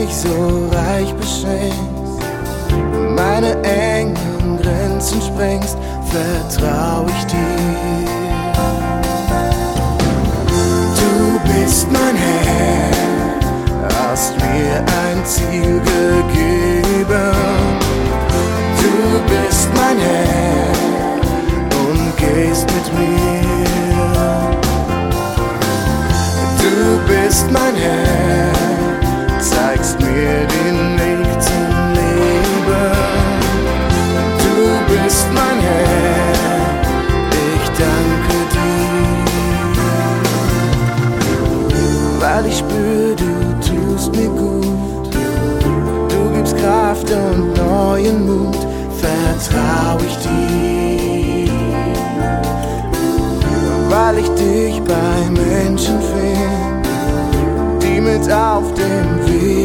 mich so reich beschenkst, meine engen Grenzen sprengst, vertrau ich dir. Du bist mein Herr, hast mir ein Ziel gegeben. Du bist mein Herr und gehst mit mir. Du bist mein Herr, zeigst mir den Weg zum Leben. Du bist mein Herr, ich danke dir, weil ich spür, du tust mir gut. Du gibst Kraft und neuen Mut, vertrau ich dir, weil ich dich bei Menschen finde, die mit auf dem Weg